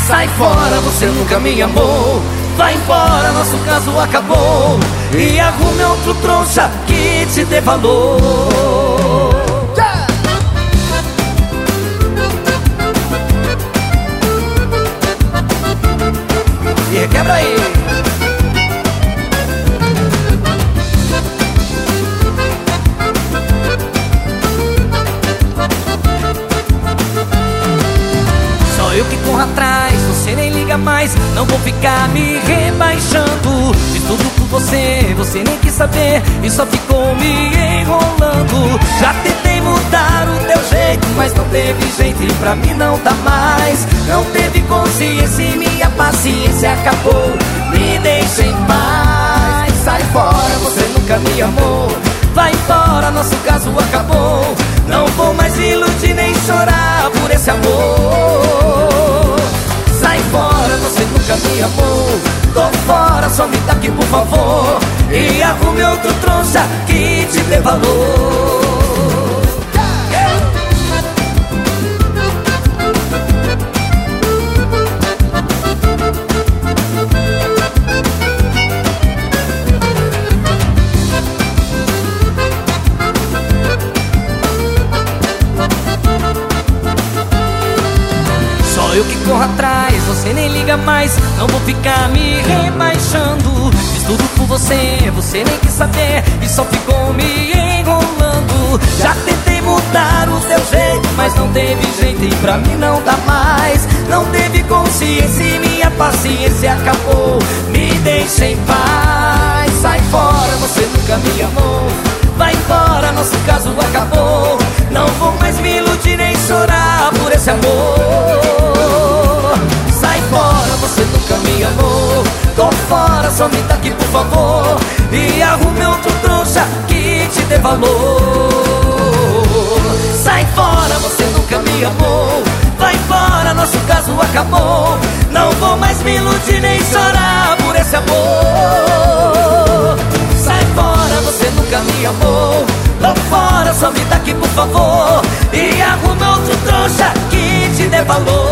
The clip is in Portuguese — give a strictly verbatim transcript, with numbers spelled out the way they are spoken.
Sai fora, você nunca me amou. Vai embora, nosso caso acabou. E arrume outro trouxa que te dê valor. E requebra aí. Só eu que corro atrás, você nem liga mais. Não vou ficar me rebaixando. Fiz tudo por você, você nem quis saber e só ficou me enrolando. Já tentei mudar o teu jeito, mas não teve jeito e pra mim não dá mais. Não teve consciência e minha paciência acabou. Me deixa em paz. Sai fora, você nunca me amou. Vai embora, nosso caso acabou. Não vou mais iludir nem chorar por esse amor. Sai fora, você nunca me amou. Tô fora, some daqui por favor. E arrume outro trouxa que te dê valor. Eu que corro atrás, você nem liga mais. Não vou ficar me rebaixando. Fiz tudo por você, você nem quis saber e só ficou me enrolando. Já tentei mudar o teu jeito, mas não teve jeito e pra mim não dá mais. Não teve consciência e minha paciência acabou. Me deixa em paz. Sai fora, você nunca me amou. Vai embora, nosso caso acabou. Não vou mais me iludir nem chorar por esse amor. Sai fora, você nunca me amou. Tô fora, some daqui por favor. E arrume outro trouxa que te dê valor. Sai fora, você nunca me amou. Vai embora, nosso caso acabou. Não vou mais me iludir nem chorar por esse amor. Sai fora, você nunca me amou. Tô fora, some daqui por favor. E arrume outro trouxa que te dê valor.